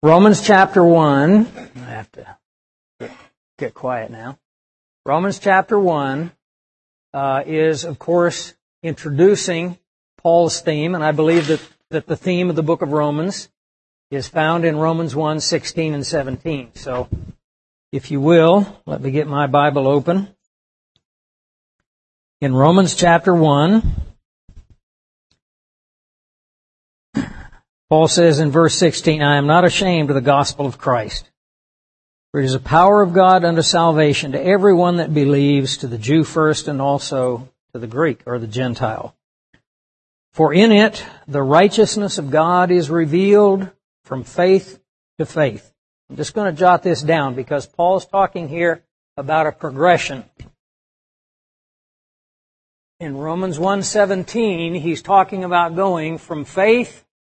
Romans chapter 1, I have to get quiet now. Romans chapter 1 is, of course, introducing Paul's theme, and I believe that the theme of the book of Romans is found in Romans 1, 16 and 17. So, if you will, let me get my Bible open. In Romans chapter 1, Paul says in verse 16, I am not ashamed of the gospel of Christ, for it is the power of God unto salvation to everyone that believes, to the Jew first and also to the Greek or the Gentile. For in it the righteousness of God is revealed from faith to faith. I'm just going to jot this down because Paul's talking here about a progression. In Romans 1:17, he's talking about going from faith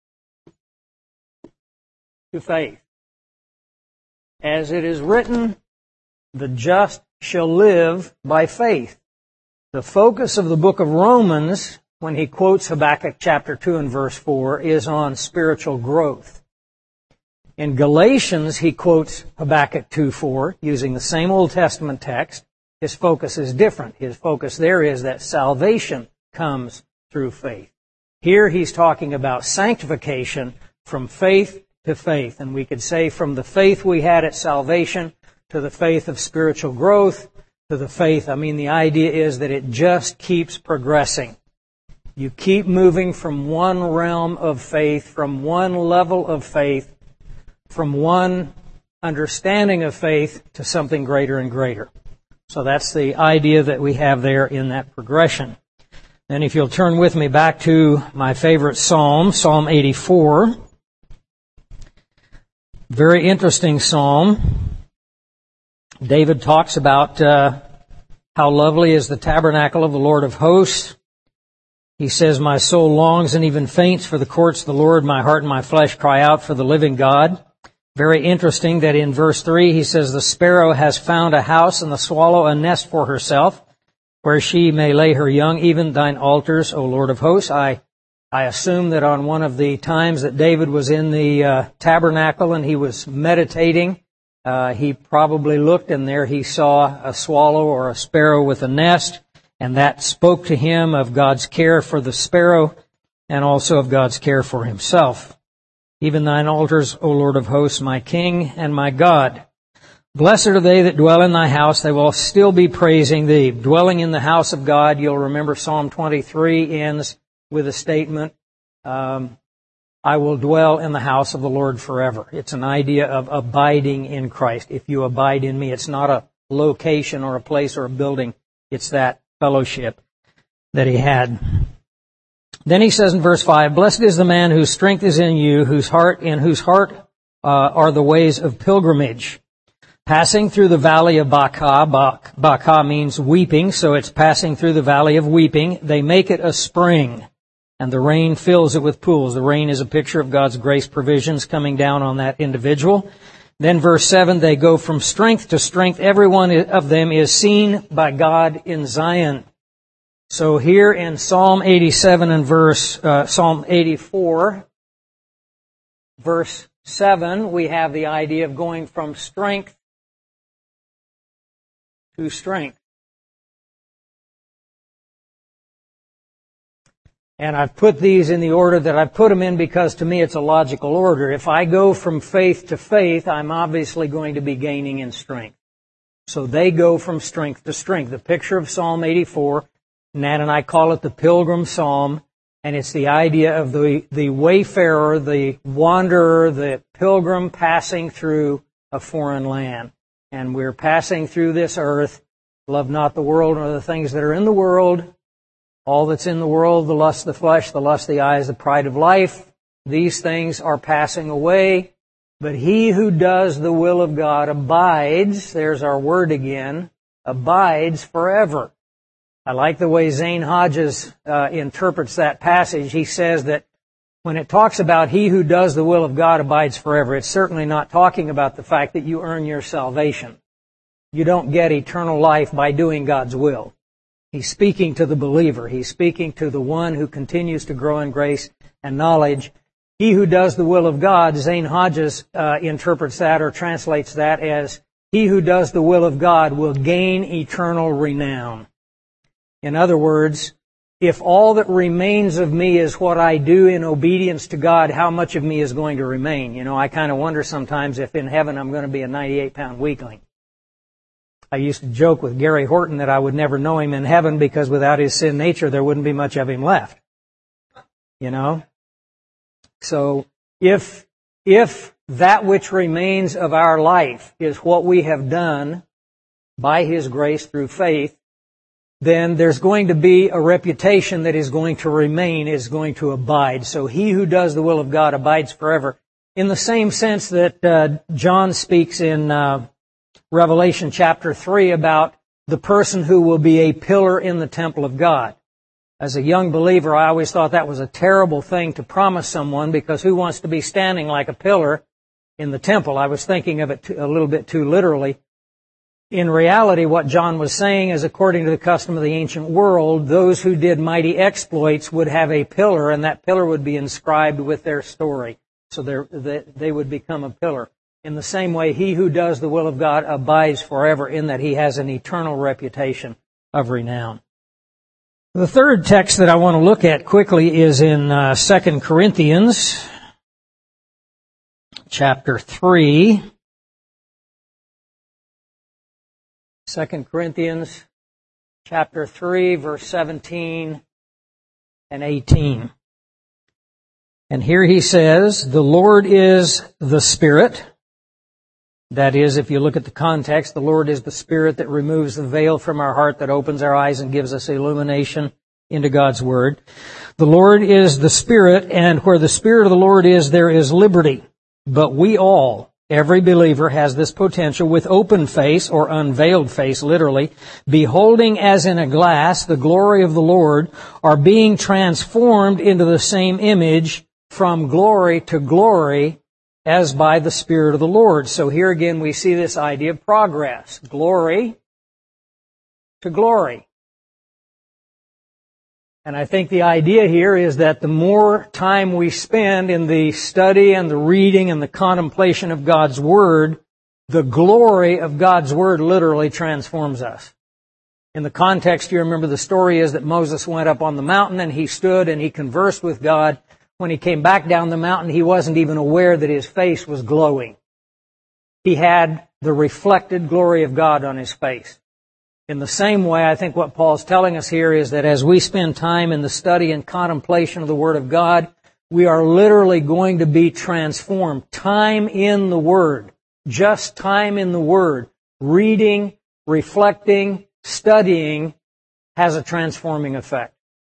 to faith. As it is written, the just shall live by faith. The focus of the book of Romans, when he quotes Habakkuk chapter 2 and verse 4, is on spiritual growth. In Galatians, he quotes Habakkuk 2:4, using the same Old Testament text. His focus is different. His focus there is that salvation comes through faith. Here he's talking about sanctification from faith to faith. And we could say from the faith we had at salvation to the faith of spiritual growth to the faith. The idea is that it just keeps progressing. You keep moving from one realm of faith, from one level of faith, from one understanding of faith to something greater and greater. So that's the idea that we have there in that progression. And if you'll turn with me back to my favorite psalm, Psalm 84. Very interesting psalm. David talks about how lovely is the tabernacle of the Lord of hosts. He says, my soul longs and even faints for the courts of the Lord. My heart and my flesh cry out for the living God. Very interesting that in verse 3 he says, the sparrow has found a house and the swallow a nest for herself, where she may lay her young, even thine altars, O Lord of hosts. I assume that on one of the times that David was in the tabernacle and he was meditating, he probably looked and there he saw a swallow or a sparrow with a nest, and that spoke to him of God's care for the sparrow and also of God's care for himself. Even thine altars, O Lord of hosts, my King and my God. Blessed are they that dwell in thy house. They will still be praising thee. Dwelling in the house of God, you'll remember Psalm 23 ends with a statement, I will dwell in the house of the Lord forever. It's an idea of abiding in Christ. If you abide in me, it's not a location or a place or a building. It's that fellowship that he had. Then he says in verse 5, blessed is the man whose strength is in you, whose heart are the ways of pilgrimage. Passing through the valley of Baca. Baca means weeping, so it's passing through the valley of weeping. They make it a spring, and the rain fills it with pools. The rain is a picture of God's grace provisions coming down on that individual. Then verse 7, they go from strength to strength. Every one of them is seen by God in Zion. So here in Psalm 87 and Psalm 84, verse 7, we have the idea of going from strength to strength. And I've put these in the order that I've put them in because to me it's a logical order. If I go from faith to faith, I'm obviously going to be gaining in strength. So they go from strength to strength. The picture of Psalm 84, Nat and I call it the Pilgrim Psalm, and it's the idea of the wayfarer, the wanderer, the pilgrim passing through a foreign land. And we're passing through this earth. Love not the world nor the things that are in the world. All that's in the world, the lust of the flesh, the lust of the eyes, the pride of life, these things are passing away. But he who does the will of God abides, there's our word again, abides forever. I like the way Zane Hodges interprets that passage. He says that when it talks about he who does the will of God abides forever, it's certainly not talking about the fact that you earn your salvation. You don't get eternal life by doing God's will. He's speaking to the believer. He's speaking to the one who continues to grow in grace and knowledge. He who does the will of God, Zane Hodges interprets that or translates that as, he who does the will of God will gain eternal renown. In other words, if all that remains of me is what I do in obedience to God, how much of me is going to remain? You know, I kind of wonder sometimes if in heaven I'm going to be a 98-pound weakling. I used to joke with Gary Horton that I would never know him in heaven because without his sin nature there wouldn't be much of him left. You know? So if that which remains of our life is what we have done by His grace through faith, then there's going to be a reputation that is going to remain, is going to abide. So he who does the will of God abides forever. In the same sense that John speaks in Revelation chapter 3 about the person who will be a pillar in the temple of God. As a young believer, I always thought that was a terrible thing to promise someone, because who wants to be standing like a pillar in the temple? I was thinking of it a little bit too literally. In reality, what John was saying is, according to the custom of the ancient world, those who did mighty exploits would have a pillar, and that pillar would be inscribed with their story. So they would become a pillar. In the same way, he who does the will of God abides forever, in that he has an eternal reputation of renown. The third text that I want to look at quickly is in 2 Corinthians chapter 3. 2 Corinthians chapter 3, verse 17 and 18. And here he says, the Lord is the Spirit. That is, if you look at the context, the Lord is the Spirit that removes the veil from our heart, that opens our eyes and gives us illumination into God's Word. The Lord is the Spirit, and where the Spirit of the Lord is, there is liberty. But we all, every believer, has this potential with open face, or unveiled face, literally, beholding as in a glass the glory of the Lord, are being transformed into the same image from glory to glory, as by the Spirit of the Lord. So here again we see this idea of progress. Glory to glory. And I think the idea here is that the more time we spend in the study and the reading and the contemplation of God's Word, the glory of God's Word literally transforms us. In the context, you remember the story is that Moses went up on the mountain and he stood and he conversed with God. When he came back down the mountain, he wasn't even aware that his face was glowing. He had the reflected glory of God on his face. In the same way, I think what Paul's telling us here is that as we spend time in the study and contemplation of the Word of God, we are literally going to be transformed. Time in the Word. Just time in the Word. Reading, reflecting, studying has a transforming effect.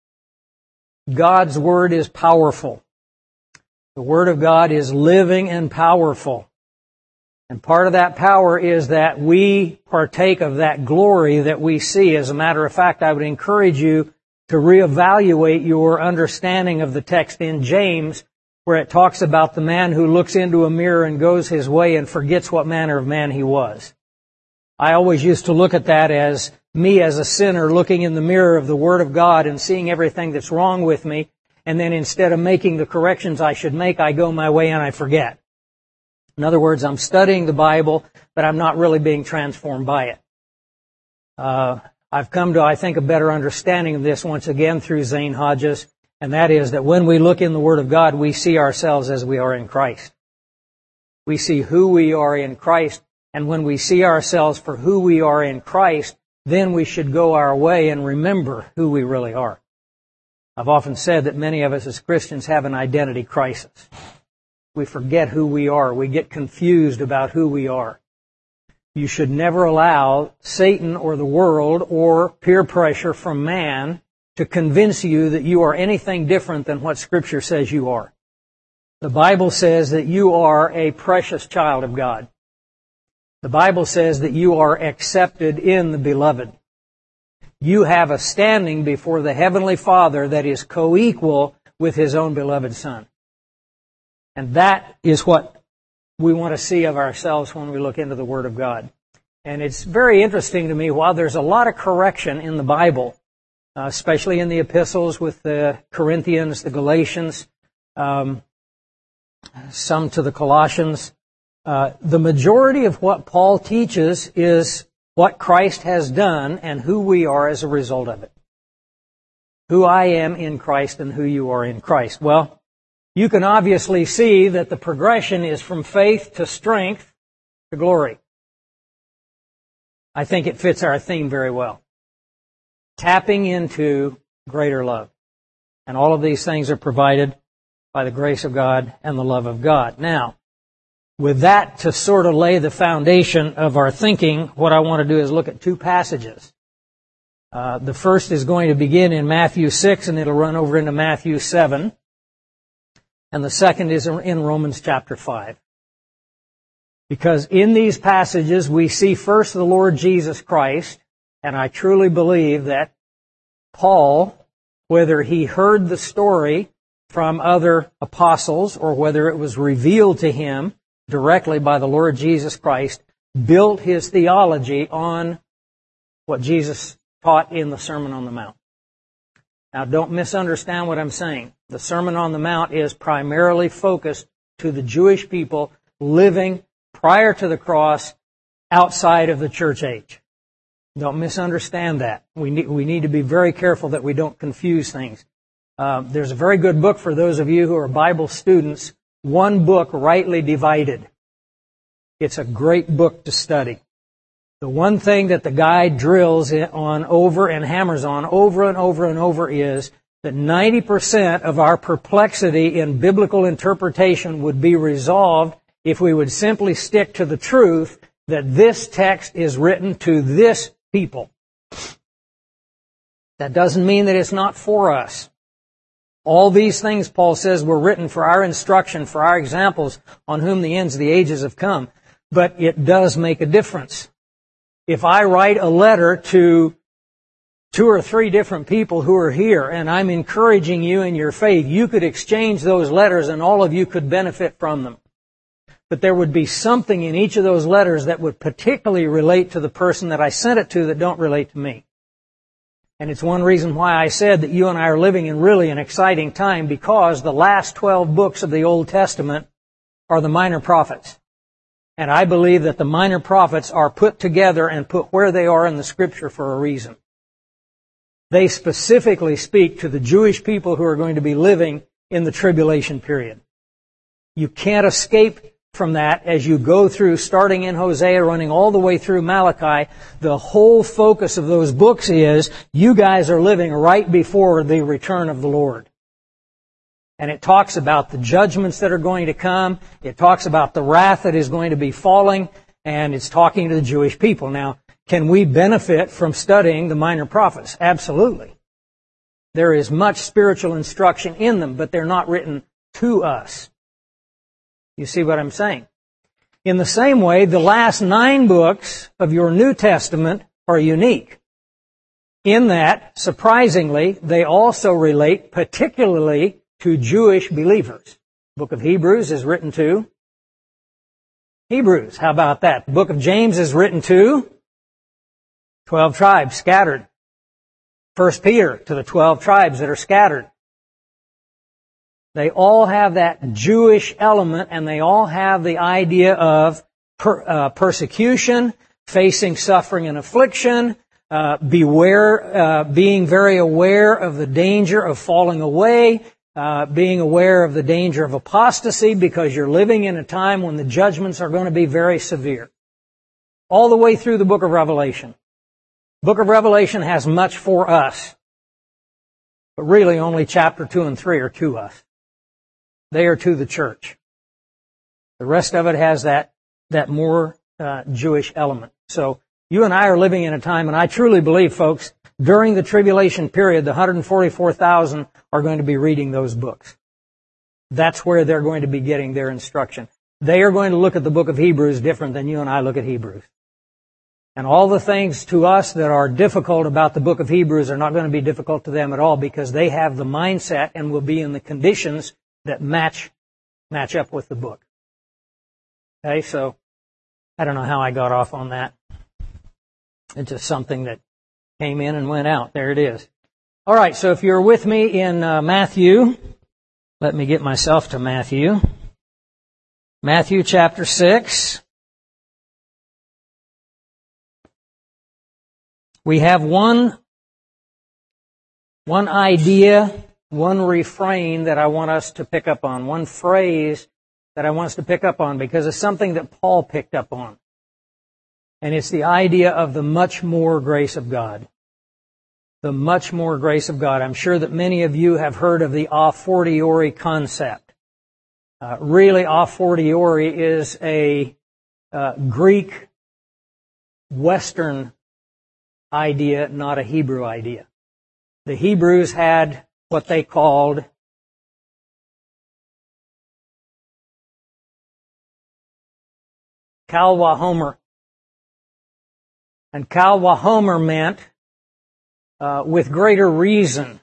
God's Word is powerful. The Word of God is living and powerful. And part of that power is that we partake of that glory that we see. As a matter of fact, I would encourage you to reevaluate your understanding of the text in James, where it talks about the man who looks into a mirror and goes his way and forgets what manner of man he was. I always used to look at that as me as a sinner looking in the mirror of the Word of God and seeing everything that's wrong with me, and then instead of making the corrections I should make, I go my way and I forget. In other words, I'm studying the Bible, but I'm not really being transformed by it. I've come to, I think, a better understanding of this once again through Zane Hodges, and that is that when we look in the Word of God, we see ourselves as we are in Christ. We see who we are in Christ, and when we see ourselves for who we are in Christ, then we should go our way and remember who we really are. I've often said that many of us as Christians have an identity crisis. We forget who we are. We get confused about who we are. You should never allow Satan or the world or peer pressure from man to convince you that you are anything different than what Scripture says you are. The Bible says that you are a precious child of God. The Bible says that you are accepted in the Beloved. You have a standing before the Heavenly Father that is co-equal with His own beloved Son. And that is what we want to see of ourselves when we look into the Word of God. And it's very interesting to me, while there's a lot of correction in the Bible, especially in the epistles with the Corinthians, the Galatians, some to the Colossians. The majority of what Paul teaches is what Christ has done and who we are as a result of it. Who I am in Christ and who you are in Christ. Well, you can obviously see that the progression is from faith to strength to glory. I think it fits our theme very well. Tapping into greater love. And all of these things are provided by the grace of God and the love of God. Now, with that to sort of lay the foundation of our thinking, what I want to do is look at two passages. The first is going to begin in Matthew 6 and it'll run over into Matthew 7. And the second is in Romans chapter 5. Because in these passages we see first the Lord Jesus Christ, and I truly believe that Paul, whether he heard the story from other apostles or whether it was revealed to him directly by the Lord Jesus Christ, built his theology on what Jesus taught in the Sermon on the Mount. Now, don't misunderstand what I'm saying. The Sermon on the Mount is primarily focused to the Jewish people living prior to the cross outside of the church age. Don't misunderstand that. We need to be very careful that we don't confuse things. There's a very good book for those of you who are Bible students, One Book Rightly Divided. It's a great book to study. The one thing that the guy drills on over and hammers on over and over and over is that 90% of our perplexity in biblical interpretation would be resolved if we would simply stick to the truth that this text is written to this people. That doesn't mean that it's not for us. All these things, Paul says, were written for our instruction, for our examples, on whom the ends of the ages have come. But it does make a difference. If I write a letter to 2 or 3 different people who are here, and I'm encouraging you in your faith, you could exchange those letters and all of you could benefit from them. But there would be something in each of those letters that would particularly relate to the person that I sent it to that don't relate to me. And it's one reason why I said that you and I are living in really an exciting time, because the last 12 books of the Old Testament are the minor prophets. And I believe that the minor prophets are put together and put where they are in the Scripture for a reason. They specifically speak to the Jewish people who are going to be living in the tribulation period. You can't escape from that as you go through, starting in Hosea, running all the way through Malachi. The whole focus of those books is, you guys are living right before the return of the Lord. And it talks about the judgments that are going to come. It talks about the wrath that is going to be falling. And it's talking to the Jewish people. Now, can we benefit from studying the minor prophets? Absolutely. There is much spiritual instruction in them, but they're not written to us. You see what I'm saying? In the same way, the last 9 books of your New Testament are unique. In that, surprisingly, they also relate particularly to Jewish believers. The book of Hebrews is written to Hebrews. How about that? The book of James is written to 12 tribes scattered. 1 Peter to the 12 tribes that are scattered. They all have that Jewish element, and they all have the idea of persecution, facing suffering and affliction, being very aware of the danger of falling away, being aware of the danger of apostasy, because you're living in a time when the judgments are going to be very severe. All the way through the book of Revelation. The book of Revelation has much for us, but really only chapter 2 and 3 are to us. They are to the church. The rest of it has that more Jewish element. So you and I are living in a time, and I truly believe, folks, during the tribulation period, the 144,000 are going to be reading those books. That's where they're going to be getting their instruction. They are going to look at the book of Hebrews different than you and I look at Hebrews. And all the things to us that are difficult about the book of Hebrews are not going to be difficult to them at all, because they have the mindset and will be in the conditions that match up with the book. Okay, so I don't know how I got off on that. It's just something that came in and went out. There it is. All right, so if you're with me in Matthew, let me get myself to Matthew. Matthew chapter 6. We have one idea, one refrain that I want us to pick up on, one phrase that I want us to pick up on, because it's something that Paul picked up on. And it's the idea of the much more grace of God. The much more grace of God. I'm sure that many of you have heard of the a fortiori concept. Really, a fortiori is a Greek Western idea, not a Hebrew idea. The Hebrews had what they called Kal Vachomer. And Kal Vachomer meant with greater reason.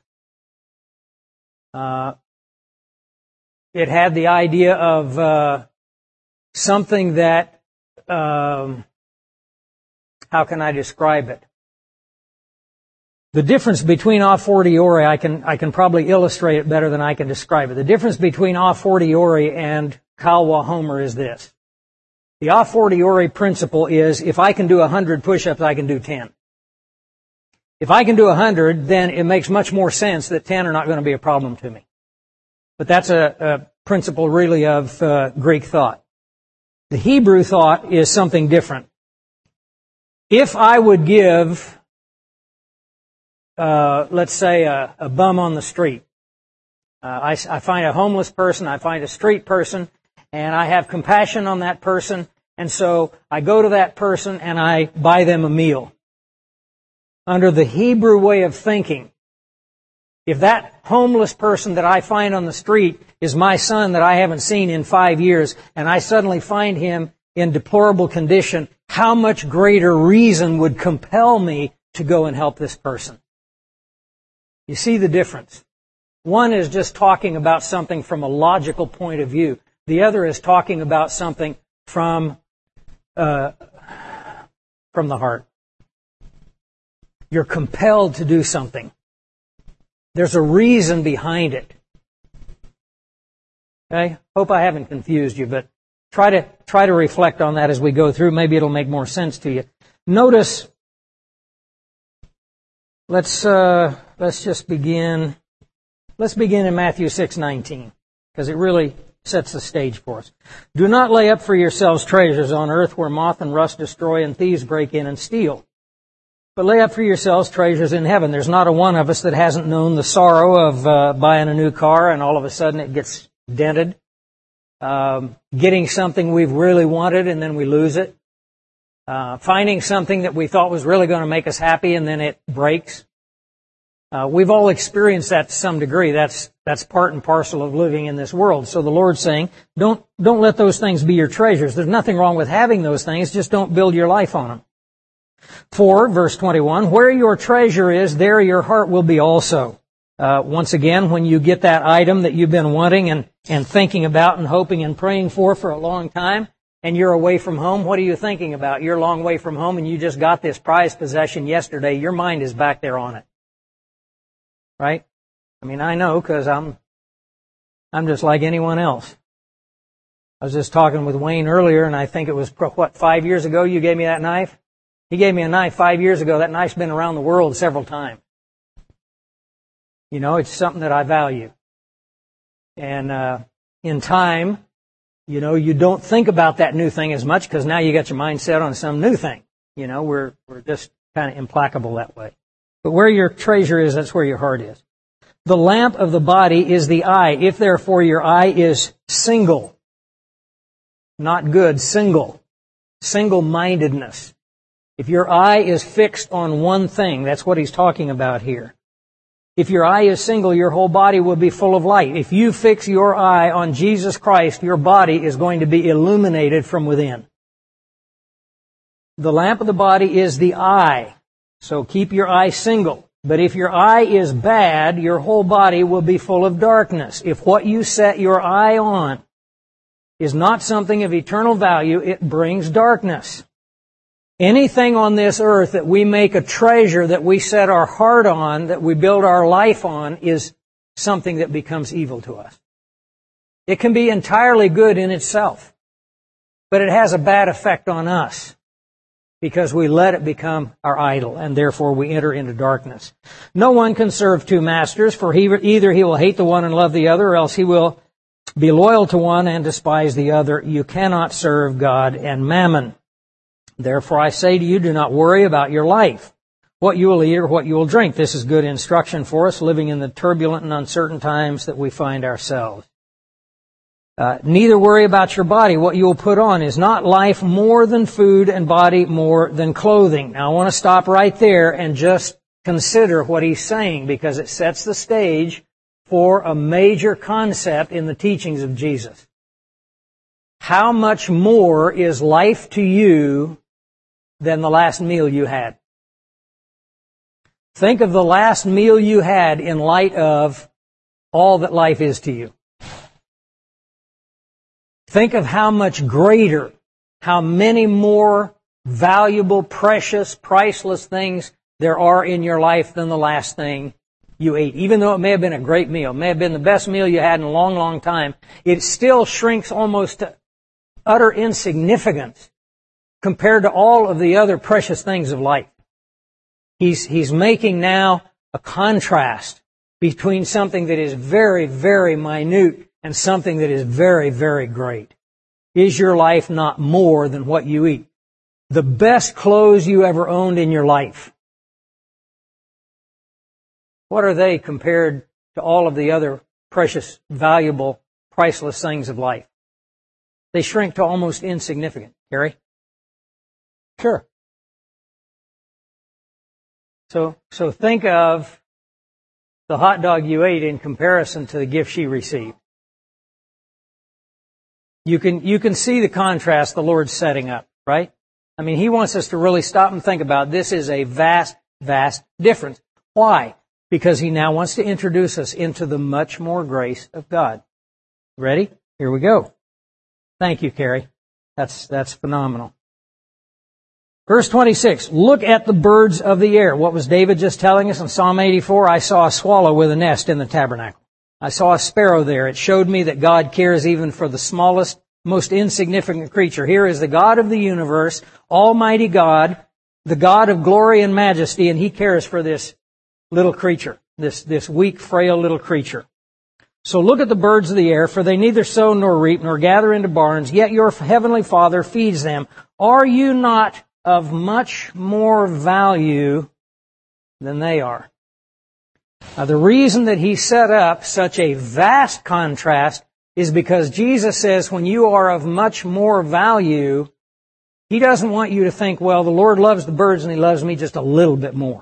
It had the idea of something that, how can I describe it? The difference between a fortiori, I can probably illustrate it better than I can describe it. The difference between a fortiori and Kal Vachomer is this. The a fortiori principle is, if I can do 100 push-ups, I can do 10. If I can do 100, then it makes much more sense that 10 are not going to be a problem to me. But that's a principle really of Greek thought. The Hebrew thought is something different. If I would give, let's say, a bum on the street, I find a homeless person, I find a street person, and I have compassion on that person, and so I go to that person and I buy them a meal. Under the Hebrew way of thinking, if that homeless person that I find on the street is my son that I haven't seen in 5 years, and I suddenly find him in deplorable condition, how much greater reason would compel me to go and help this person? You see the difference. One is just talking about something from a logical point of view. The other is talking about something from the heart. You're compelled to do something. There's a reason behind it. Okay? Hope I haven't confused you, but try to reflect on that as we go through. Maybe it'll make more sense to you. Notice, let's just begin. Let's begin in Matthew 6:19, because it really sets the stage for us. Do not lay up for yourselves treasures on earth where moth and rust destroy and thieves break in and steal. But lay up for yourselves treasures in heaven. There's not a one of us that hasn't known the sorrow of buying a new car and all of a sudden it gets dented. Getting something we've really wanted and then we lose it. Finding something that we thought was really going to make us happy and then it breaks. We've all experienced that to some degree. That's part and parcel of living in this world. So the Lord's saying, don't let those things be your treasures. There's nothing wrong with having those things. Just don't build your life on them. For, verse 21, where your treasure is, there your heart will be also. Once again, when you get that item that you've been wanting and thinking about and hoping and praying for a long time, and you're away from home, what are you thinking about? You're a long way from home and you just got this prized possession yesterday. Your mind is back there on it. Right? I mean, I know because I'm just like anyone else. I was just talking with Wayne earlier, and I think it was, 5 years ago you gave me that knife? He gave me a knife 5 years ago. That knife's been around the world several times. You know, it's something that I value. And in time, you know, you don't think about that new thing as much because now you got your mind set on some new thing. You know, we're just kind of implacable that way. But where your treasure is, that's where your heart is. The lamp of the body is the eye. If therefore your eye is single, not good, single-mindedness. If your eye is fixed on one thing, that's what he's talking about here. If your eye is single, your whole body will be full of light. If you fix your eye on Jesus Christ, your body is going to be illuminated from within. The lamp of the body is the eye. So keep your eye single. But if your eye is bad, your whole body will be full of darkness. If what you set your eye on is not something of eternal value, it brings darkness. Anything on this earth that we make a treasure, that we set our heart on, that we build our life on, is something that becomes evil to us. It can be entirely good in itself. but it has a bad effect on us because we let it become our idol, and therefore we enter into darkness. No one can serve two masters, for either he will hate the one and love the other, or else he will be loyal to one and despise the other. You cannot serve God and mammon. Therefore I say to you, do not worry about your life, what you will eat or what you will drink. This is good instruction for us living in the turbulent and uncertain times that we find ourselves. Neither worry about your body, what you will put on. Is not life more than food and body more than clothing? Now I want to stop right there and just consider what he's saying, because it sets the stage for a major concept in the teachings of Jesus. How much more is life to you than the last meal you had? Think of the last meal you had in light of all that life is to you. Think of how much greater, how many more valuable, precious, priceless things there are in your life than the last thing you ate. Even though it may have been a great meal, may have been the best meal you had in a long, long time, it still shrinks almost to utter insignificance compared to all of the other precious things of life. He's making now a contrast between something that is very, very minute and something that is very, very great. Is your life not more than what you eat? The best clothes you ever owned in your life, what are they compared to all of the other precious, valuable, priceless things of life? They shrink to almost insignificant. Gary? Sure. So think of the hot dog you ate in comparison to the gift she received. You can see the contrast the Lord's setting up, right? I mean, He wants us to really stop and think about this is a vast, vast difference. Why? Because He now wants to introduce us into the much more grace of God. Ready? Here we go. Thank you, Carrie. That's phenomenal. Verse 26, look at the birds of the air. What was David just telling us in Psalm 84? I saw a swallow with a nest in the tabernacle. I saw a sparrow there. It showed me that God cares even for the smallest, most insignificant creature. Here is the God of the universe, Almighty God, the God of glory and majesty, and He cares for this little creature, this weak, frail little creature. So look at the birds of the air, for they neither sow nor reap nor gather into barns, yet your heavenly Father feeds them. Are you not of much more value than they are? Now, the reason that He set up such a vast contrast is because Jesus says when you are of much more value, He doesn't want you to think, well, the Lord loves the birds and He loves me just a little bit more.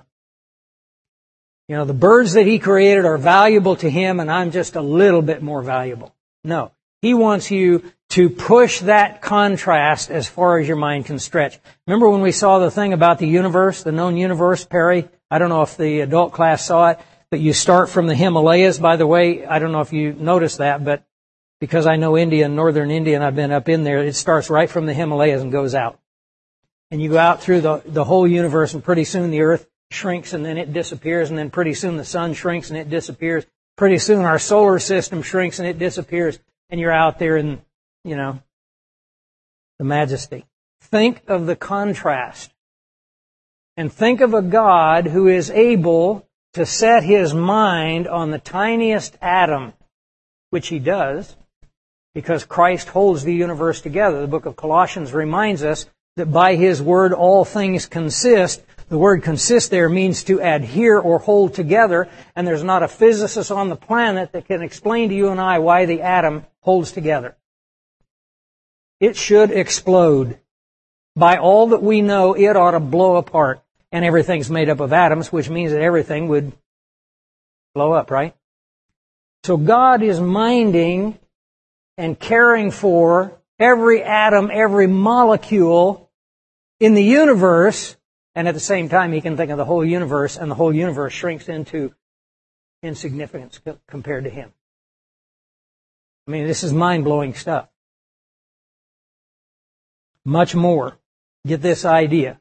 You know, the birds that He created are valuable to Him and I'm just a little bit more valuable. No. He wants you to push that contrast as far as your mind can stretch. Remember when we saw the thing about the universe, the known universe, Perry? I don't know if the adult class saw it, but you start from the Himalayas. By the way, I don't know if you noticed that, but because I know India and northern India and I've been up in there, it starts right from the Himalayas and goes out. And you go out through the whole universe, and pretty soon the earth shrinks and then it disappears, and then pretty soon the sun shrinks and it disappears. Pretty soon our solar system shrinks and it disappears, and you're out there in, you know, the majesty. Think of the contrast. And think of a God who is able to set His mind on the tiniest atom, which He does, because Christ holds the universe together. The book of Colossians reminds us that by His word all things consist. The word consist there means to adhere or hold together, and there's not a physicist on the planet that can explain to you and I why the atom holds together. It should explode. By all that we know, it ought to blow apart. And everything's made up of atoms, which means that everything would blow up, right? So God is minding and caring for every atom, every molecule in the universe, and at the same time He can think of the whole universe, and the whole universe shrinks into insignificance compared to Him. I mean, this is mind-blowing stuff. Much more. Get this idea.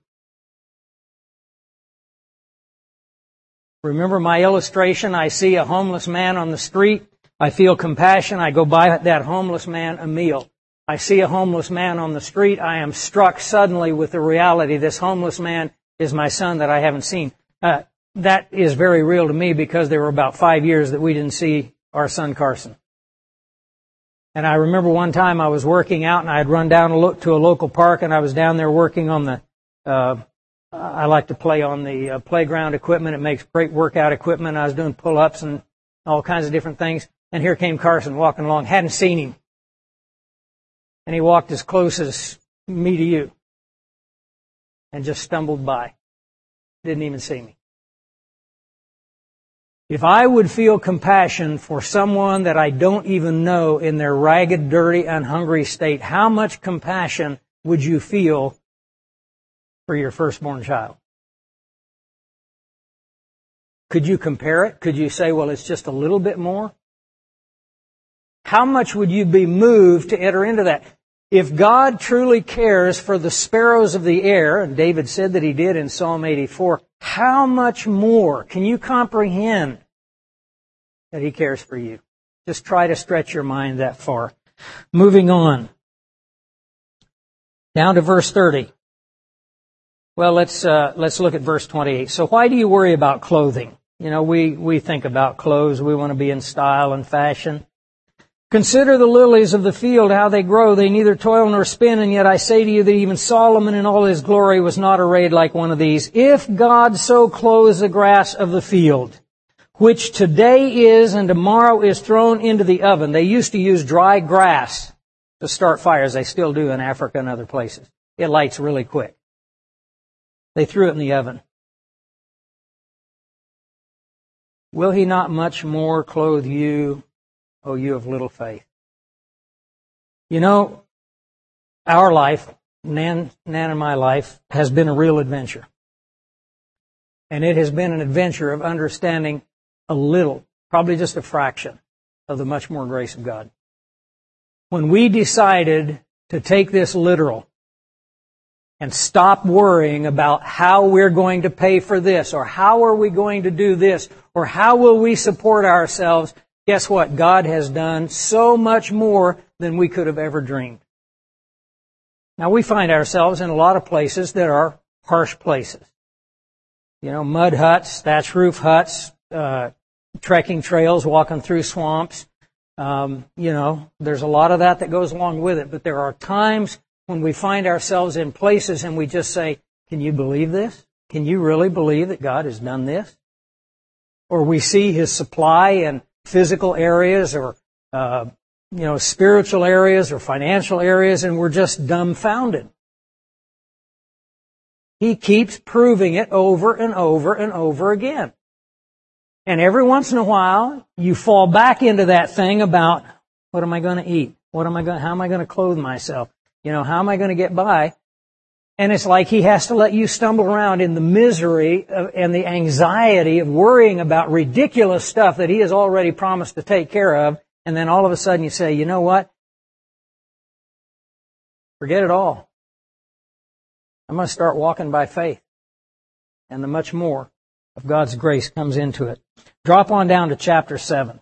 Remember my illustration? I see a homeless man on the street. I feel compassion. I go buy that homeless man a meal. I see a homeless man on the street, I am struck suddenly with the reality this homeless man is my son that I haven't seen. That is very real to me because there were about 5 years that we didn't see our son Carson. And I remember one time I was working out and I had run down to a local park and I was down there working on I like to play on the playground equipment. It makes great workout equipment. I was doing pull-ups and all kinds of different things. And here came Carson walking along. Hadn't seen him. And he walked as close as me to you. And just stumbled by. Didn't even see me. If I would feel compassion for someone that I don't even know in their ragged, dirty, and hungry state, how much compassion would you feel for your firstborn child? Could you compare it? Could you say, well, it's just a little bit more? How much would you be moved to enter into that? If God truly cares for the sparrows of the air, and David said that He did in Psalm 84, how much more can you comprehend that He cares for you? Just try to stretch your mind that far. Moving on. Down to verse 30. Well, let's look at verse 28. So why do you worry about clothing? You know, we think about clothes. We want to be in style and fashion. Consider the lilies of the field, how they grow. They neither toil nor spin, and yet I say to you that even Solomon in all his glory was not arrayed like one of these. If God so clothes the grass of the field, which today is and tomorrow is thrown into the oven. They used to use dry grass to start fires. They still do in Africa and other places. It lights really quick. They threw it in the oven. Will He not much more clothe you, O you of little faith? You know, our life, Nan and my life, has been a real adventure. And it has been an adventure of understanding a little, probably just a fraction, of the much more grace of God. When we decided to take this literal and stop worrying about how we're going to pay for this, or how are we going to do this, or how will we support ourselves, guess what? God has done so much more than we could have ever dreamed. Now, we find ourselves in a lot of places that are harsh places. You know, mud huts, thatch roof huts, trekking trails, walking through swamps. You know, there's a lot of that goes along with it. But there are times when we find ourselves in places and we just say, can you believe this? Can you really believe that God has done this? Or we see His supply in physical areas or, spiritual areas or financial areas, and we're just dumbfounded. He keeps proving it over and over and over again. And every once in a while, you fall back into that thing about, what am I going to eat? How am I going to clothe myself? You know, how am I going to get by? And it's like He has to let you stumble around in the misery and the anxiety of worrying about ridiculous stuff that He has already promised to take care of. And then all of a sudden you say, you know what? Forget it all. I'm going to start walking by faith. And the much more of God's grace comes into it. Drop on down to chapter 7.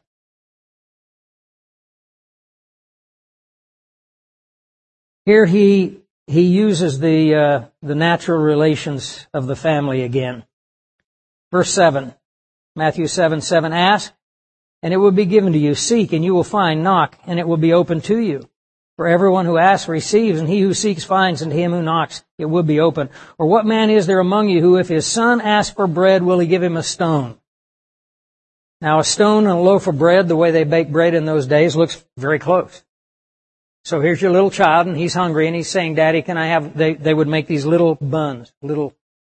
Here he uses the natural relations of the family again. Verse 7, Matthew 7:7, ask, and it will be given to you. Seek, and you will find. Knock, and it will be opened to you. For everyone who asks receives, and he who seeks finds, and to him who knocks it will be opened. Or what man is there among you who, if his son asks for bread, will he give him a stone? Now, a stone and a loaf of bread, the way they baked bread in those days, looks very close. So here's your little child, and he's hungry, and he's saying, Daddy, can I have, they would make these little buns, little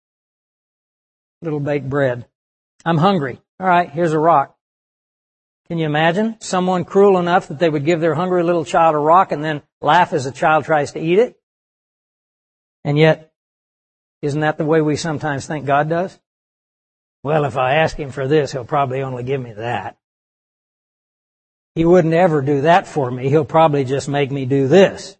baked bread. I'm hungry. All right, here's a rock. Can you imagine someone cruel enough that they would give their hungry little child a rock and then laugh as the child tries to eat it? And yet, isn't that the way we sometimes think God does? Well, if I ask Him for this, He'll probably only give me that. He wouldn't ever do that for me. He'll probably just make me do this.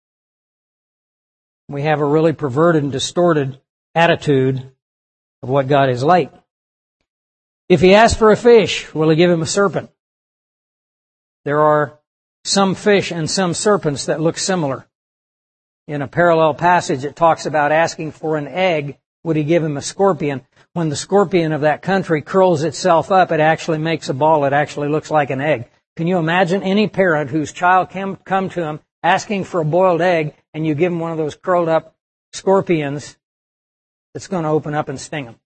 We have a really perverted and distorted attitude of what God is like. If he asks for a fish, will He give him a serpent? There are some fish and some serpents that look similar. In a parallel passage, it talks about asking for an egg. Would he give him a scorpion? When the scorpion of that country curls itself up, it actually makes a ball. It actually looks like an egg. Can you imagine any parent whose child come to him asking for a boiled egg, and you give him one of those curled up scorpions that's going to open up and sting him?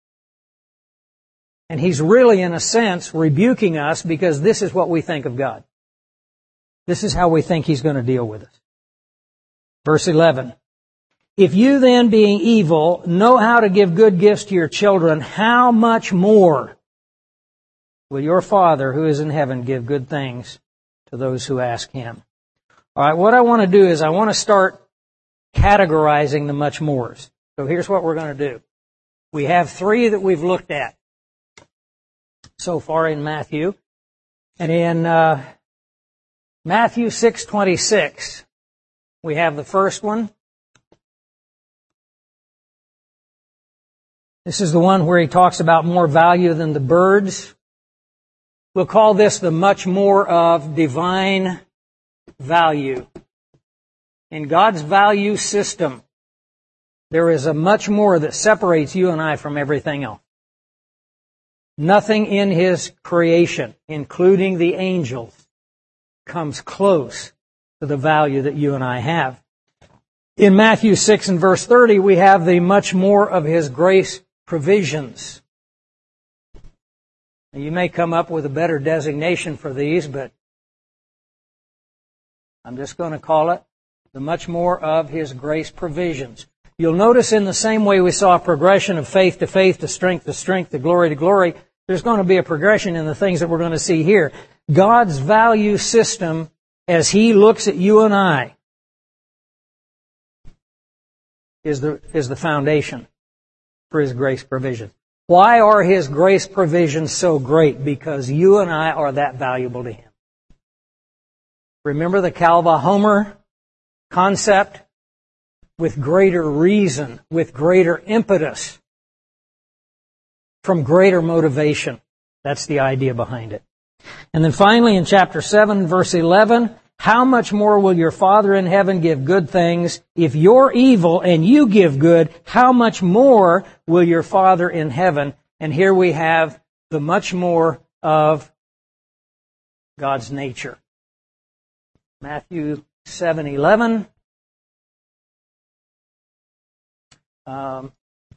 And he's really, in a sense, rebuking us because this is what we think of God. This is how we think he's going to deal with us. Verse 11. If you then, being evil, know how to give good gifts to your children, how much more will your Father who is in heaven give good things to those who ask him? All right, what I want to do is I want to start categorizing the much mores. So here's what we're going to do. We have three that we've looked at so far in Matthew. And in Matthew 6:26, we have the first one. This is the one where he talks about more value than the birds. We'll call this the much more of divine value. In God's value system, there is a much more that separates you and I from everything else. Nothing in his creation, including the angels, comes close to the value that you and I have. In Matthew 6 and verse 30, we have the much more of his grace provisions. Now, you may come up with a better designation for these, but I'm just going to call it the much more of his grace provisions. You'll notice in the same way we saw a progression of faith to strength to strength, to glory, there's going to be a progression in the things that we're going to see here. God's value system, as he looks at you and I, is the foundation for his grace provision. Why are his grace provisions so great? Because you and I are that valuable to him. Remember the Calva-Homer concept? With greater reason, with greater impetus, from greater motivation. That's the idea behind it. And then finally in chapter 7, verse 11, how much more will your Father in heaven give good things? If you're evil and you give good, how much more will your Father in heaven? And here we have the much more of God's nature. Matthew 7:11. I'm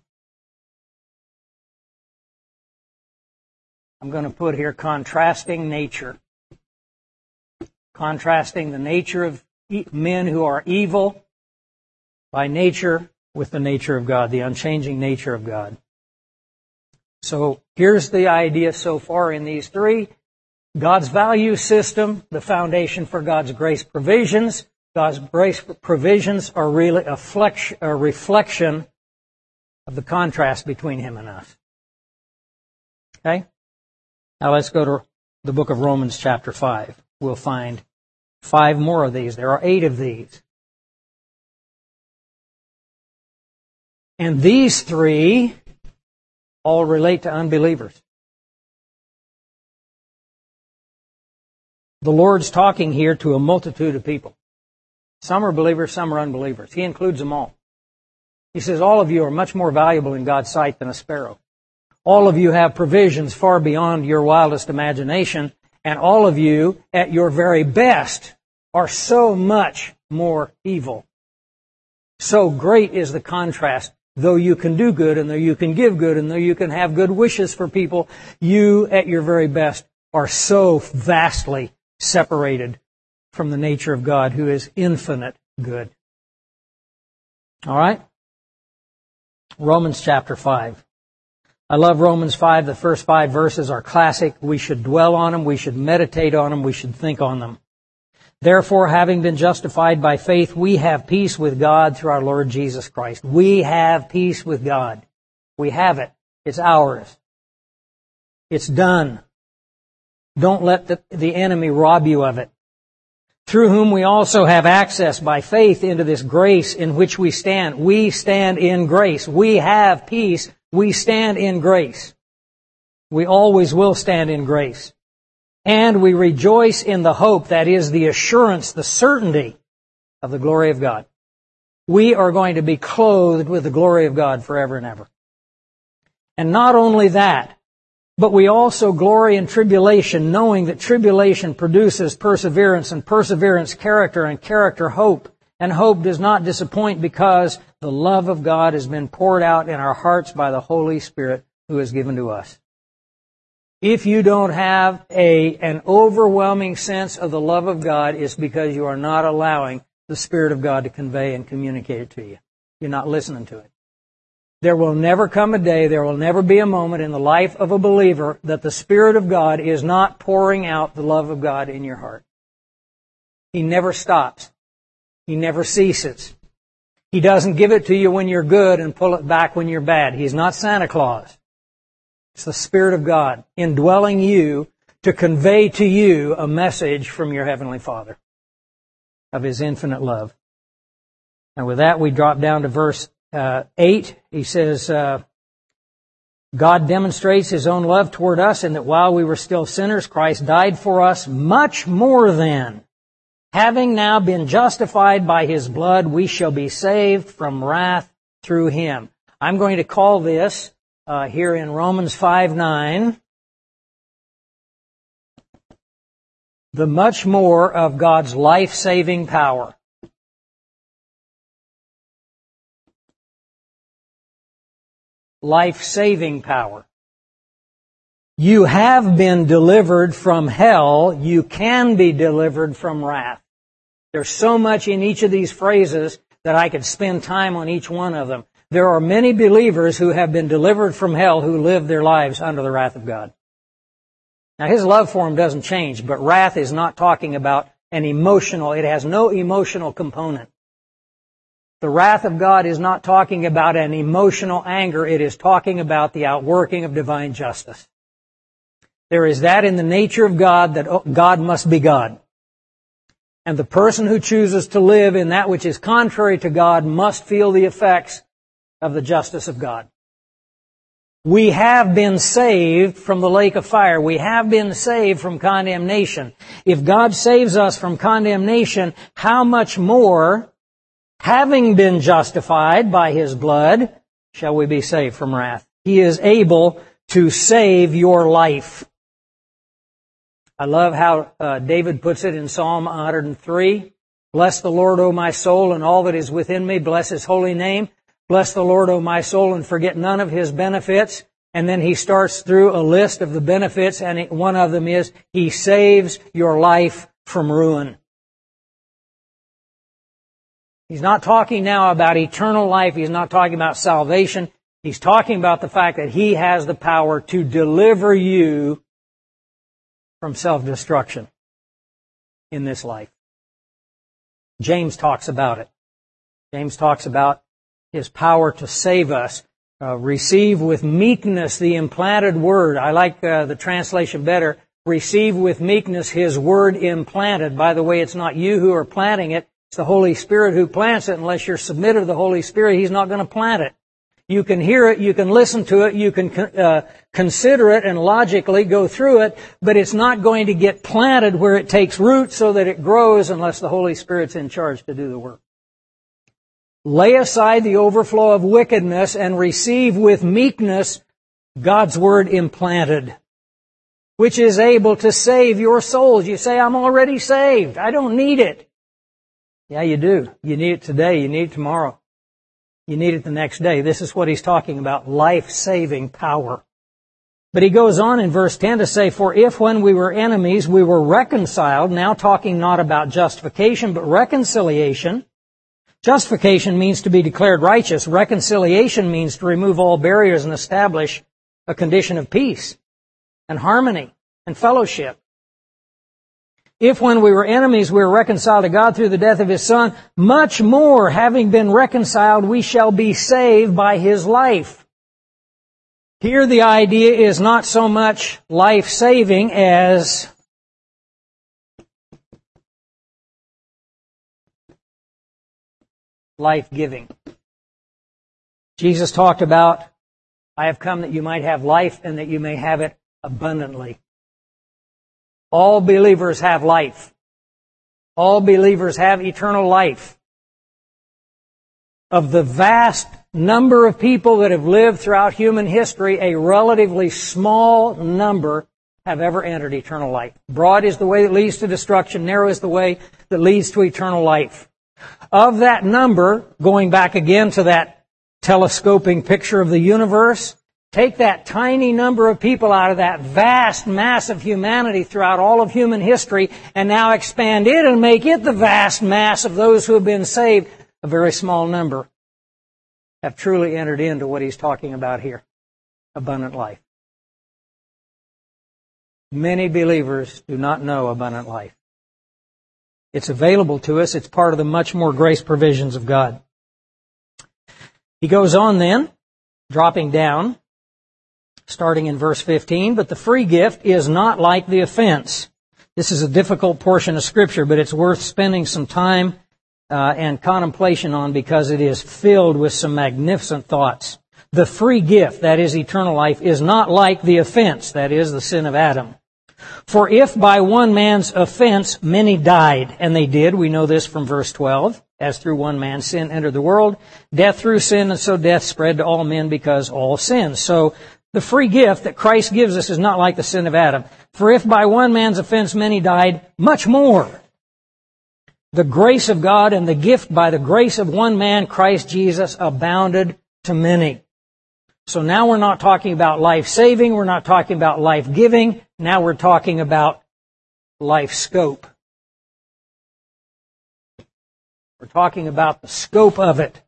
going to put here contrasting nature. Contrasting the nature of men who are evil by nature with the nature of God, the unchanging nature of God. So here's the idea so far in these three. God's value system, the foundation for God's grace provisions. God's grace provisions are really a reflection of the contrast between him and us. Okay? Now let's go to the book of Romans chapter 5. We'll find 5 more of these. There are 8 of these. And these 3 all relate to unbelievers. The Lord's talking here to a multitude of people. Some are believers, some are unbelievers. He includes them all. He says, all of you are much more valuable in God's sight than a sparrow. All of you have provisions far beyond your wildest imagination, and all of you, at your very best, are so much more evil. So great is the contrast. Though you can do good, and though you can give good, and though you can have good wishes for people, you, at your very best, are so vastly separated from the nature of God, who is infinite good. All right? Romans chapter 5. I love Romans 5. The first 5 verses are classic. We should dwell on them. We should meditate on them. We should think on them. Therefore, having been justified by faith, we have peace with God through our Lord Jesus Christ. We have peace with God. We have it. It's ours. It's done. Don't let the enemy rob you of it. Through whom we also have access by faith into this grace in which we stand. We stand in grace. We have peace. We stand in grace. We always will stand in grace. And we rejoice in the hope, that is the assurance, the certainty of the glory of God. We are going to be clothed with the glory of God forever and ever. And not only that, but we also glory in tribulation, knowing that tribulation produces perseverance, and perseverance character, and character hope. And hope does not disappoint, because the love of God has been poured out in our hearts by the Holy Spirit who is given to us. If you don't have an overwhelming sense of the love of God, it's because you are not allowing the Spirit of God to convey and communicate it to you. You're not listening to it. There will never come a day, there will never be a moment in the life of a believer that the Spirit of God is not pouring out the love of God in your heart. He never stops. He never ceases. He doesn't give it to you when you're good and pull it back when you're bad. He's not Santa Claus. It's the Spirit of God indwelling you to convey to you a message from your Heavenly Father of His infinite love. And with that, we drop down to verse 8. He says, God demonstrates His own love toward us in that while we were still sinners, Christ died for us. Much more than, having now been justified by His blood, we shall be saved from wrath through Him. I'm going to call this here in Romans 5:9, the much more of God's life-saving power. Life-saving power. You have been delivered from hell. You can be delivered from wrath. There's so much in each of these phrases that I could spend time on each one of them. There are many believers who have been delivered from hell who live their lives under the wrath of God. Now, His love for them doesn't change, but wrath is not talking about an emotional, it has no emotional component. The wrath of God is not talking about an emotional anger, it is talking about the outworking of divine justice. There is that in the nature of God that God must be God. And the person who chooses to live in that which is contrary to God must feel the effects of the justice of God. We have been saved from the lake of fire. We have been saved from condemnation. If God saves us from condemnation, how much more, having been justified by His blood, shall we be saved from wrath? He is able to save your life. I love how David puts it in Psalm 103. Bless the Lord, O my soul, and all that is within me. Bless His holy name. Bless the Lord, O my soul, and forget none of His benefits. And then he starts through a list of the benefits, and one of them is He saves your life from ruin. He's not talking now about eternal life. He's not talking about salvation. He's talking about the fact that He has the power to deliver you from self-destruction in this life. James talks about it. James talks about His power to save us. Receive with meekness the implanted word. I like the translation better. Receive with meekness His word implanted. By the way, it's not you who are planting it. It's the Holy Spirit who plants it. Unless you're submitted to the Holy Spirit, He's not going to plant it. You can hear it, you can listen to it, you can consider it and logically go through it, but it's not going to get planted where it takes root so that it grows unless the Holy Spirit's in charge to do the work. Lay aside the overflow of wickedness and receive with meekness God's word implanted, which is able to save your souls. You say, I'm already saved. I don't need it. Yeah, you do. You need it today. You need it tomorrow. You need it the next day. This is what he's talking about, life-saving power. But he goes on in verse 10 to say, for if when we were enemies we were reconciled, now talking not about justification, but reconciliation. Justification means to be declared righteous. Reconciliation means to remove all barriers and establish a condition of peace and harmony and fellowship. If when we were enemies we were reconciled to God through the death of His Son, much more, having been reconciled, we shall be saved by His life. Here the idea is not so much life-saving as life-giving. Jesus talked about, I have come that you might have life and that you may have it abundantly. All believers have life. All believers have eternal life. Of the vast number of people that have lived throughout human history, a relatively small number have ever entered eternal life. Broad is the way that leads to destruction. Narrow is the way that leads to eternal life. Of that number, going back again to that telescoping picture of the universe, take that tiny number of people out of that vast mass of humanity throughout all of human history and now expand it and make it the vast mass of those who have been saved. A very small number have truly entered into what he's talking about here, abundant life. Many believers do not know abundant life. It's available to us. It's part of the much more grace provisions of God. He goes on then, dropping down, starting in verse 15, but the free gift is not like the offense. This is a difficult portion of Scripture, but it's worth spending some time and contemplation on because it is filled with some magnificent thoughts. The free gift, that is eternal life, is not like the offense, that is the sin of Adam. For if by one man's offense many died, and they did, we know this from verse 12, as through one man sin entered the world, death through sin, and so death spread to all men because all sinned. So the free gift that Christ gives us is not like the sin of Adam. For if by one man's offense many died, much more the grace of God and the gift by the grace of one man, Christ Jesus, abounded to many. So now we're not talking about life-saving, we're not talking about life-giving, now we're talking about life scope. We're talking about the scope of it.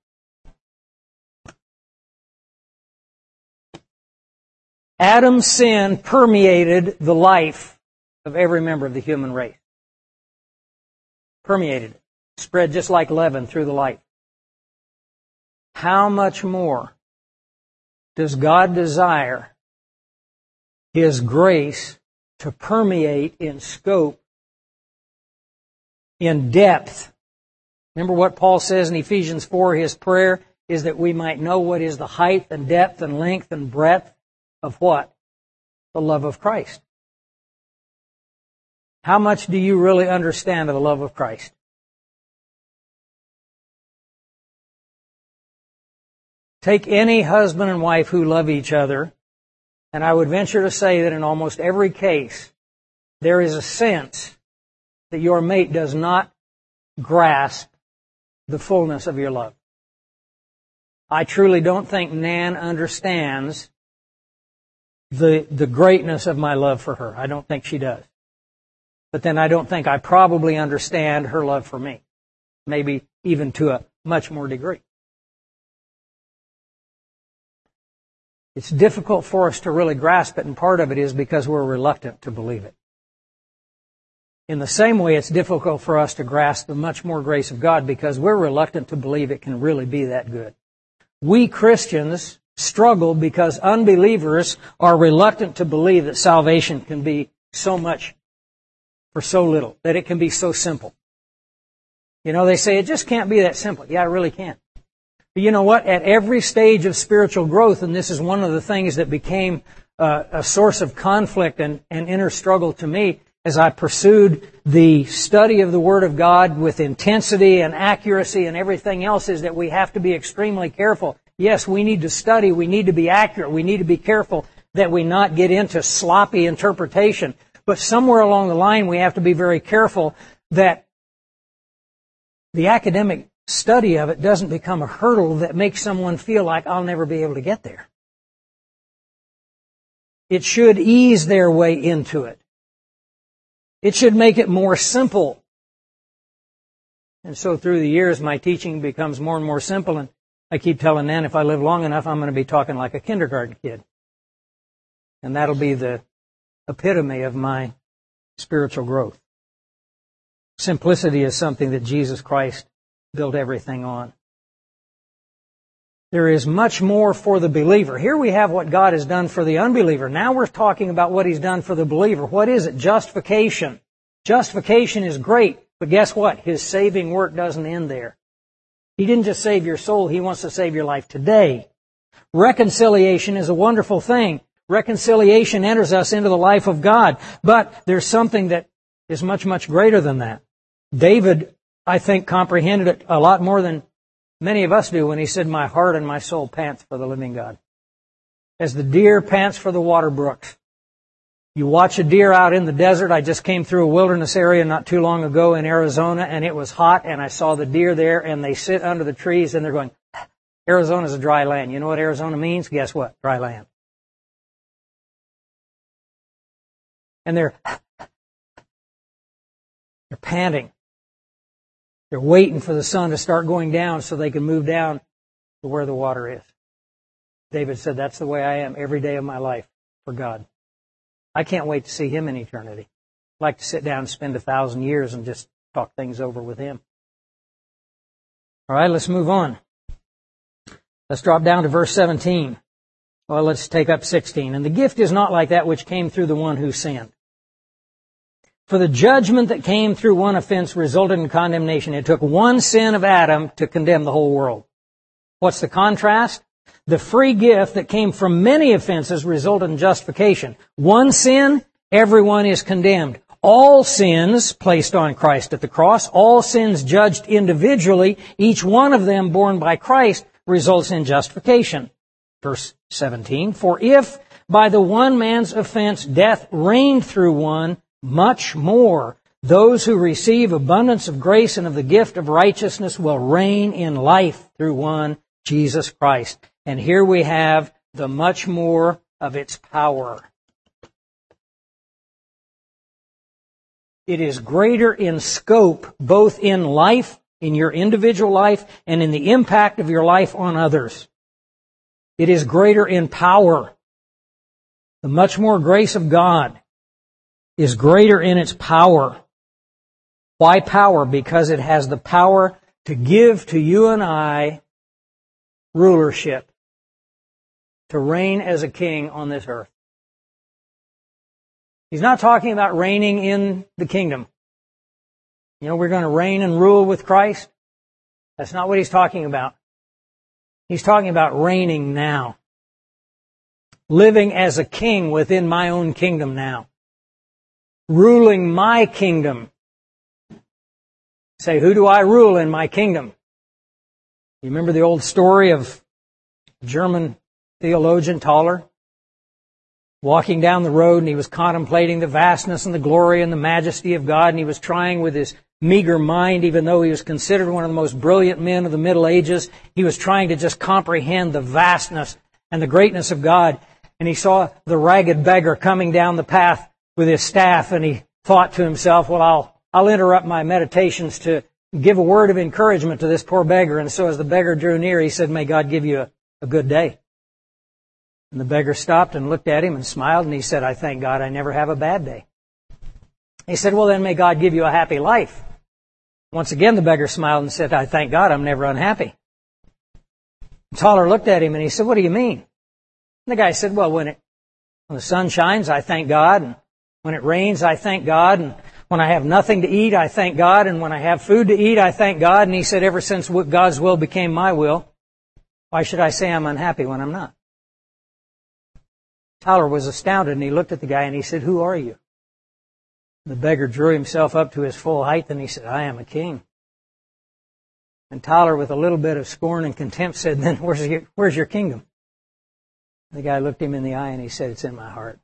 Adam's sin permeated the life of every member of the human race. Permeated it. Spread just like leaven through the life. How much more does God desire His grace to permeate in scope, in depth? Remember what Paul says in Ephesians 4, his prayer is that we might know what is the height and depth and length and breadth of what? The love of Christ. How much do you really understand of the love of Christ? Take any husband and wife who love each other, and I would venture to say that in almost every case, there is a sense that your mate does not grasp the fullness of your love. I truly don't think Nan understands the greatness of my love for her. I don't think she does. But then I don't think I probably understand her love for me. Maybe even to a much more degree. It's difficult for us to really grasp it, and part of it is because we're reluctant to believe it. In the same way, it's difficult for us to grasp the much more grace of God because we're reluctant to believe it can really be that good. We Christians struggle because unbelievers are reluctant to believe that salvation can be so much for so little, that it can be so simple. You know, they say it just can't be that simple. Yeah, it really can't. But you know what? At every stage of spiritual growth, and this is one of the things that became a source of conflict and inner struggle to me as I pursued the study of the Word of God with intensity and accuracy and everything else, is that we have to be extremely careful. Yes, we need to study, we need to be accurate, we need to be careful that we not get into sloppy interpretation. But somewhere along the line, we have to be very careful that the academic study of it doesn't become a hurdle that makes someone feel like I'll never be able to get there. It should ease their way into it. It should make it more simple. And so through the years, my teaching becomes more and more simple, and I keep telling Nan, if I live long enough, I'm going to be talking like a kindergarten kid. And that'll be the epitome of my spiritual growth. Simplicity is something that Jesus Christ built everything on. There is much more for the believer. Here we have what God has done for the unbeliever. Now we're talking about what He's done for the believer. What is it? Justification. Justification is great, but guess what? His saving work doesn't end there. He didn't just save your soul, He wants to save your life today. Reconciliation is a wonderful thing. reconciliation enters us into the life of God. But there's something that is much, much greater than that. David, I think, comprehended it a lot more than many of us do when he said, my heart and my soul pants for the living God. As the deer pants for the water brooks. You watch a deer out in the desert. I just came through a wilderness area not too long ago in Arizona, and it was hot, and I saw the deer there, and they sit under the trees, and they're going, Arizona's a dry land. You know what Arizona means? Guess what? Dry land. And they're panting. They're waiting for the sun to start going down so they can move down to where the water is. David said, that's the way I am every day of my life for God. I can't wait to see Him in eternity. I'd like to sit down and spend 1,000 years and just talk things over with Him. All right, let's move on. Let's drop down to verse 17. Well, let's take up 16. And the gift is not like that which came through the one who sinned. For the judgment that came through one offense resulted in condemnation. It took one sin of Adam to condemn the whole world. What's the contrast? The free gift that came from many offenses resulted in justification. One sin, everyone is condemned. All sins placed on Christ at the cross, all sins judged individually, each one of them borne by Christ, results in justification. Verse 17, for if by the one man's offense death reigned through one, much more those who receive abundance of grace and of the gift of righteousness will reign in life through one, Jesus Christ. And here we have the much more of its power. It is greater in scope, both in life, in your individual life, and in the impact of your life on others. It is greater in power. The much more grace of God is greater in its power. Why power? Because it has the power to give to you and I rulership, to reign as a king on this earth. He's not talking about reigning in the kingdom. You know, we're going to reign and rule with Christ. That's not what he's talking about. He's talking about reigning now. Living as a king within my own kingdom now. Ruling my kingdom. Say, who do I rule in my kingdom? You remember the old story of German theologian Thaler? Walking down the road, and he was contemplating the vastness and the glory and the majesty of God, and he was trying with his meager mind, even though he was considered one of the most brilliant men of the Middle Ages, he was trying to just comprehend the vastness and the greatness of God. And he saw the ragged beggar coming down the path with his staff, and he thought to himself, well, I'll interrupt my meditations to give a word of encouragement to this poor beggar. And so as the beggar drew near, he said, may God give you a good day. And the beggar stopped and looked at him and smiled, and he said, I thank God I never have a bad day. He said, well, then may God give you a happy life. Once again, the beggar smiled and said, I thank God I'm never unhappy. Thaler looked at him and he said, what do you mean? And the guy said, well, when the sun shines, I thank God. And when it rains, I thank God. And when I have nothing to eat, I thank God. And when I have food to eat, I thank God. And he said, ever since God's will became my will, why should I say I'm unhappy when I'm not? Thaler was astounded, and he looked at the guy and he said, who are you? The beggar drew himself up to his full height and he said, I am a king. And Thaler, with a little bit of scorn and contempt, said, then where's your kingdom? The guy looked him in the eye and he said, it's in my heart.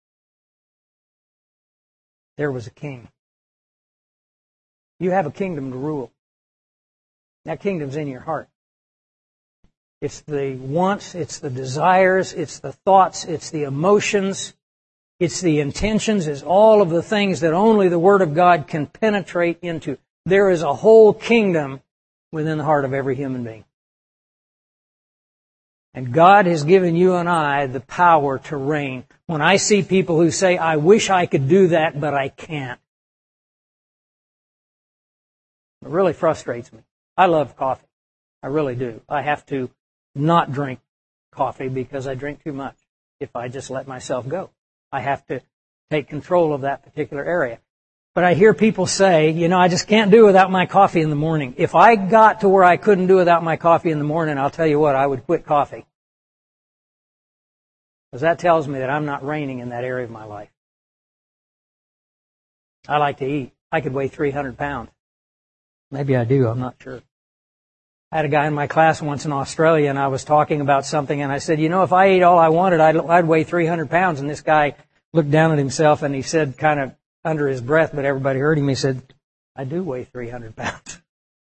There was a king. You have a kingdom to rule. That kingdom's in your heart. It's the wants, it's the desires, it's the thoughts, it's the emotions, it's the intentions, it's all of the things that only the Word of God can penetrate into. There is a whole kingdom within the heart of every human being. And God has given you and I the power to reign. When I see people who say, I wish I could do that, but I can't, it really frustrates me. I love coffee. I really do. I have to not drink coffee because I drink too much if I just let myself go. I have to take control of that particular area. But I hear people say, I just can't do without my coffee in the morning. If I got to where I couldn't do without my coffee in the morning, I'll tell you what, I would quit coffee. Because that tells me that I'm not reigning in that area of my life. I like to eat. I could weigh 300 pounds. Maybe I do, I'm not sure. I had a guy in my class once in Australia, and I was talking about something, and I said, you know, if I ate all I wanted, I'd weigh 300 pounds. And this guy looked down at himself, and he said, kind of under his breath, but everybody heard him, he said, I do weigh 300 pounds.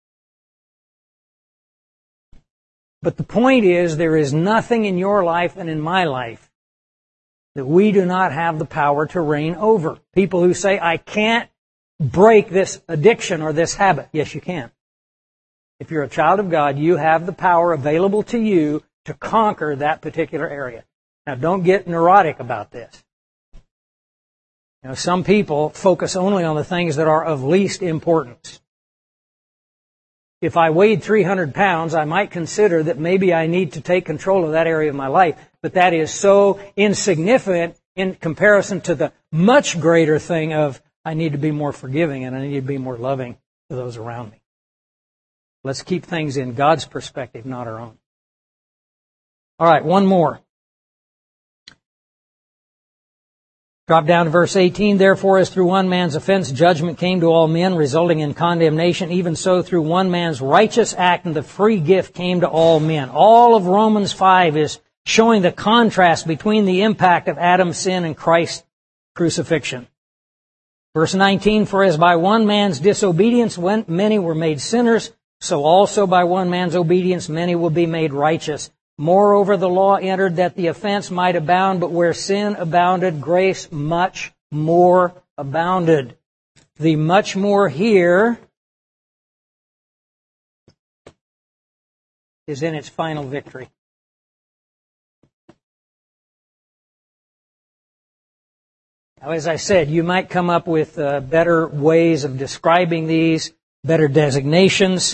But the point is, there is nothing in your life and in my life that we do not have the power to reign over. People who say, I can't break this addiction or this habit. Yes, you can. If you're a child of God, you have the power available to you to conquer that particular area. Now, don't get neurotic about this. You know, some people focus only on the things that are of least importance. If I weighed 300 pounds, I might consider that maybe I need to take control of that area of my life, but that is so insignificant in comparison to the much greater thing of I need to be more forgiving and I need to be more loving to those around me. Let's keep things in God's perspective, not our own. All right, one more. Drop down to verse 18. Therefore, as through one man's offense judgment came to all men, resulting in condemnation, even so through one man's righteous act and the free gift came to all men. All of Romans 5 is showing the contrast between the impact of Adam's sin and Christ's crucifixion. Verse 19, for as by one man's disobedience many were made sinners, so also by one man's obedience many will be made righteous. Moreover, the law entered that the offense might abound, but where sin abounded, grace much more abounded. The much more here is in its final victory. Now, as I said, you might come up with better ways of describing these, better designations.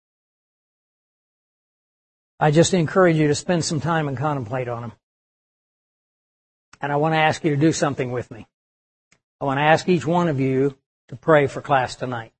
I just encourage you to spend some time and contemplate on them. And I want to ask you to do something with me. I want to ask each one of you to pray for class tonight.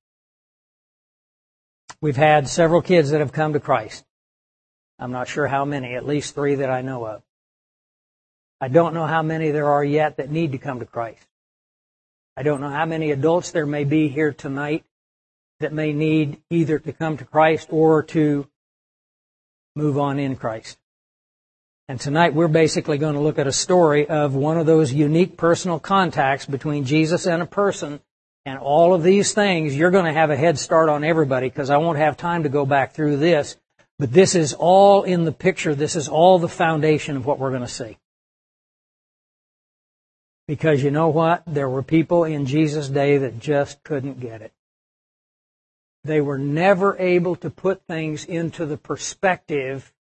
We've had several kids that have come to Christ. I'm not sure how many, at least 3 that I know of. I don't know how many there are yet that need to come to Christ. I don't know how many adults there may be here tonight that may need either to come to Christ or to move on in Christ. And tonight we're basically going to look at a story of one of those unique personal contacts between Jesus and a person. And all of these things, you're going to have a head start on everybody because I won't have time to go back through this. But this is all in the picture. This is all the foundation of what we're going to see. Because you know what? There were people in Jesus' day that just couldn't get it. They were never able to put things into the perspective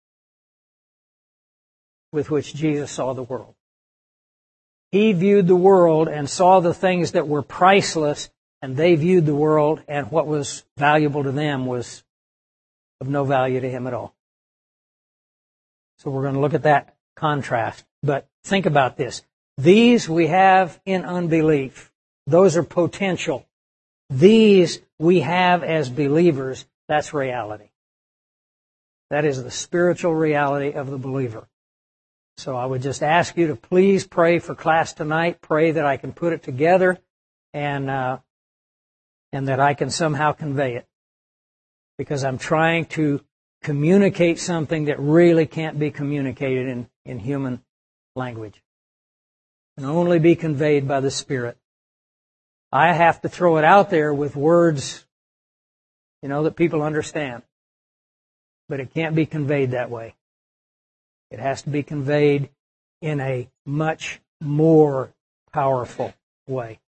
with which Jesus saw the world. He viewed the world and saw the things that were priceless, and they viewed the world and what was valuable to them was of no value to him at all. So we're going to look at that contrast. But think about this. These we have in unbelief. Those are potential. These we have as believers. That's reality. That is the spiritual reality of the believer. So I would just ask you to please pray for class tonight. Pray that I can put it together and that I can somehow convey it. Because I'm trying to communicate something that really can't be communicated in human language. It can only be conveyed by the Spirit. I have to throw it out there with words, that people understand. But it can't be conveyed that way. It has to be conveyed in a much more powerful way.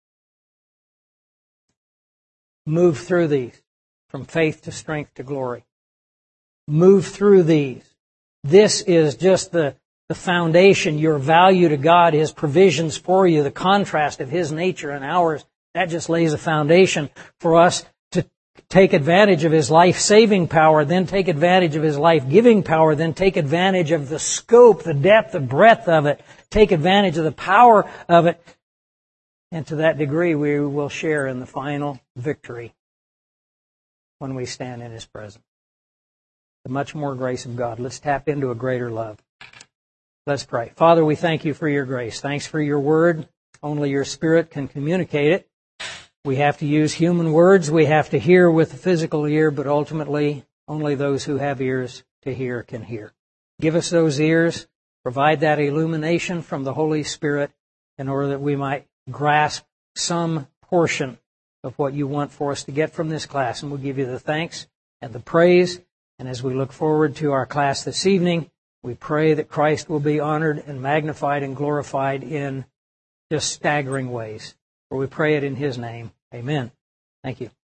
Move through these from faith to strength to glory. Move through these. This is just the foundation, your value to God, His provisions for you, the contrast of His nature and ours. That just lays a foundation for us to take advantage of His life-saving power, then take advantage of His life-giving power, then take advantage of the scope, the depth, the breadth of it, take advantage of the power of it. And to that degree, we will share in the final victory when we stand in His presence. The much more grace of God. Let's tap into a greater love. Let's pray. Father, we thank you for your grace. Thanks for your word. Only your Spirit can communicate it. We have to use human words. We have to hear with the physical ear, but ultimately, only those who have ears to hear can hear. Give us those ears. Provide that illumination from the Holy Spirit in order that we might grasp some portion of what you want for us to get from this class. And we'll give you the thanks and the praise. And as we look forward to our class this evening, we pray that Christ will be honored and magnified and glorified in just staggering ways. For we pray it in His name. Amen. Thank you.